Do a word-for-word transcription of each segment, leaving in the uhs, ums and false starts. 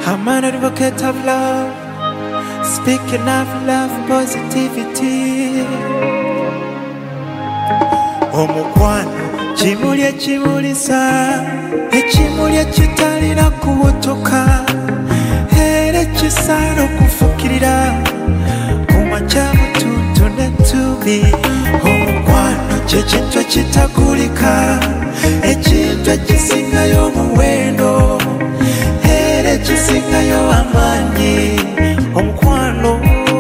I'm an advocate of love, speaking of love, positivity. Omukwano kimuli ekimulisa, ekimuli ekitalina kubutuka, era ekisaana okufukirira ku makya butuutu n'ettubi. Omukwano kye kintu ekitagulika, ekintu ekisingayo omuwendo, era ekisingayo amaanyi. Omukwano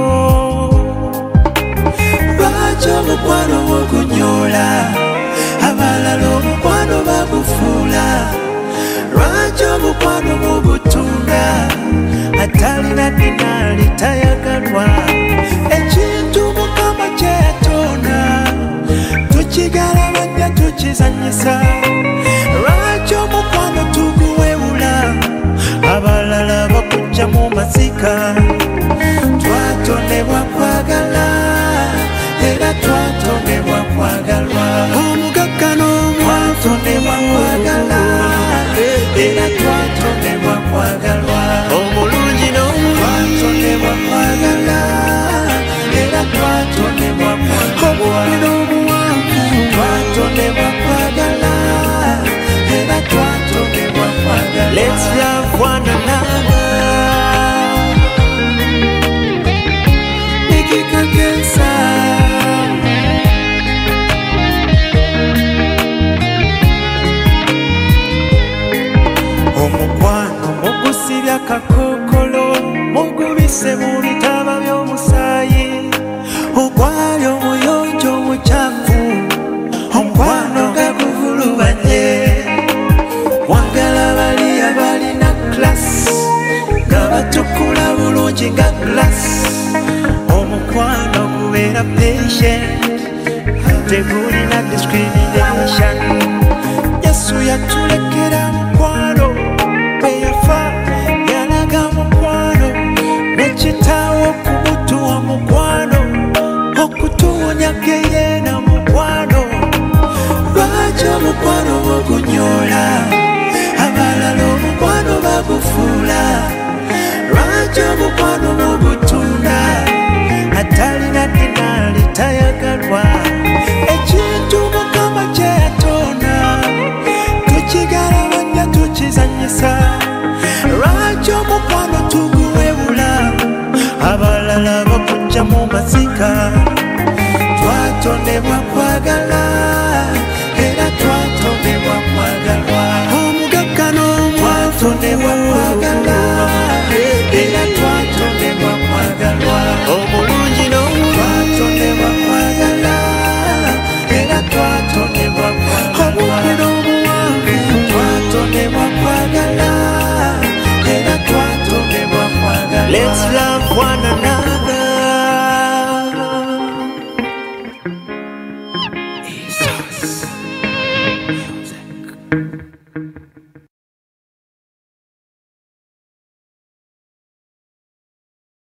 lwaki omukwano ogunyola, abalala omukwano bagufuula. Lwaki omukwano mugutunga, atalina dinaali tayagalwa. Ekintu Mukama kye yatonda, tukigalabanja tukizanyisa. Lwaki omukwano tuguwewula, abalala bakujja mu mazika. Twatondebwa kwagala, era twatondebwa kwagalwa. Omugagga n'omwavu twatondebwa kwagala, era twatondebwa kwagalwa. Omulungi n'omubi twatondebwa kwagala, era twatondebwa kwagalwa. Omubi n'omuwanvu twatondebwa kwagala, era twatondebwa kwagalwa. Let's love one another. Nikikagesa omukwano mugusibya kakokolo, mugubise mu bitaba by'omusaayi, ogwali omuyonjo omukyafu. Omukwano gaguvulubanye, wagala bali abalina klasi, nga batukula bulungi nga glasi. Omukwano gubeera patient, tegulina discrimination. Yesu yatulekera